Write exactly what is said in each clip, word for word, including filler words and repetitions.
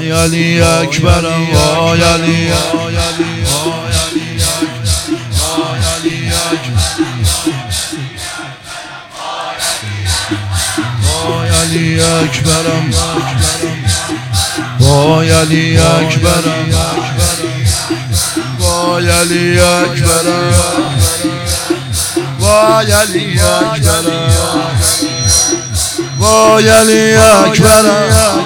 وای علی اکبرم وای علی وای علی وای علی وای علی اکبرم وای علی اکبرم وای علی اکبرم وای علی اکبرم وای علی اکبرم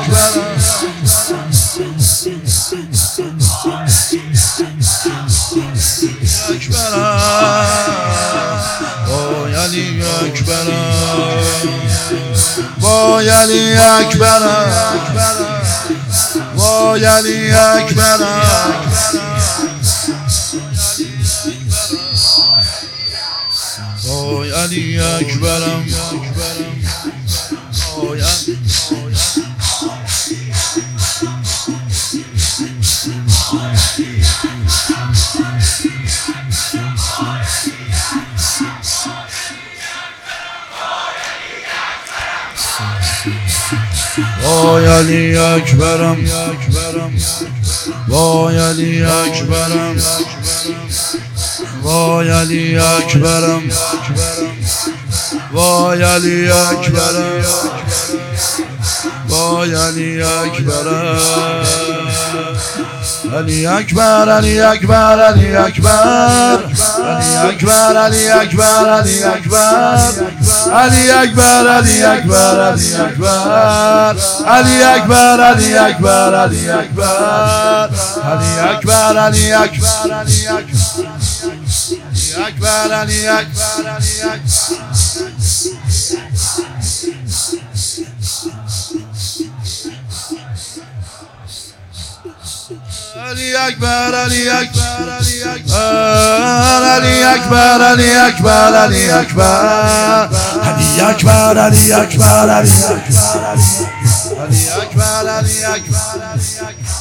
وای علی اکبرم وای علی اکبرم وای علی اکبرم وای علی اکبرم وای علی اکبرم وای علی اکبرم وای علی اکبرم وای علی اکبرم وای علی اکبرم علی اکبر علی اکبر علی اکبر علی اکبر علی اکبر علی اکبر علی اکبر علی اکبر علی اکبر علی اکبر علی اکبر علی اکبر علی اکبر علی اکبر علی اکبر علی اکبر علی علی اکبر علی اکبر علی اکبر علی اکبر علی اکبر علی اکبر علی اکبر علی اکبر علی اکبر علی اکبر علی اکبر علی اکبر